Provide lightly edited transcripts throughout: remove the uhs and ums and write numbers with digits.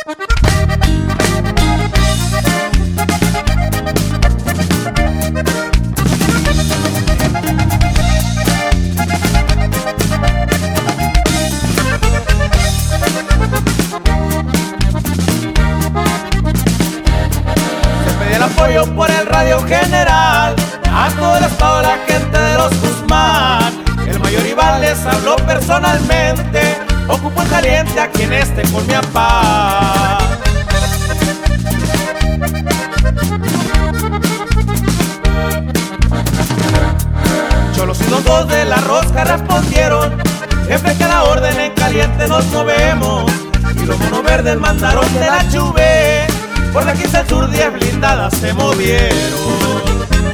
Apoyo por el Radio General a todo el estado, la gente de los Guzmán. El mayor Iván les habló personalmente, ocupo en caliente a quien esté con mi papá. Cholos y los dos de la rosca respondieron: jefe, que a la orden, en caliente nos movemos. Y los monos verdes mandaron de la Chuve, por la 15 al sur 10 blindadas se movieron.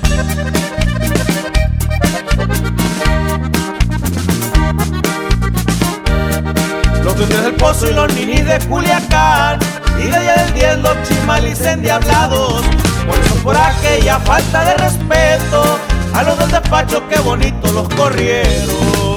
Los duendes del Pozo y los ninis de Culiacán, y de allá del 10 los chimalis endiablados. Por eso, por aquella falta de respeto a los del despacho, qué bonito los corrieron.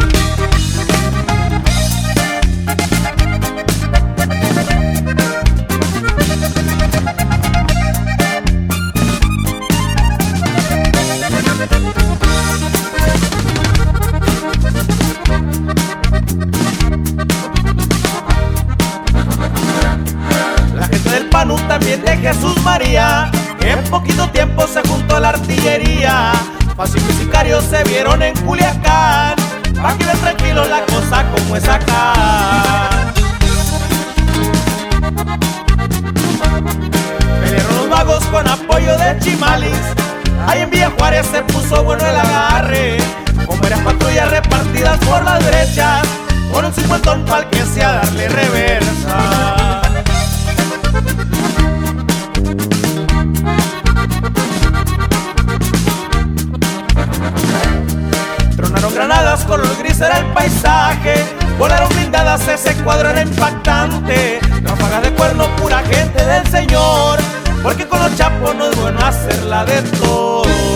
También de Jesús María, que en poquito tiempo se juntó la artillería. Pacificos y sicarios se vieron en Culiacán, pa' que vean tranquilo la cosa como es acá. Pelearon los vagos con apoyo de chimalis, ahí en Villa Juárez se puso bueno el agarre, con varias patrullas repartidas por las derechas, con un 50 pa'l que sea darle reversa. Granadas, color gris era el paisaje, volaron blindadas, ese cuadro era impactante. Ráfagas de cuerno, pura gente del Señor, porque con los chapos no es bueno hacerla de todo.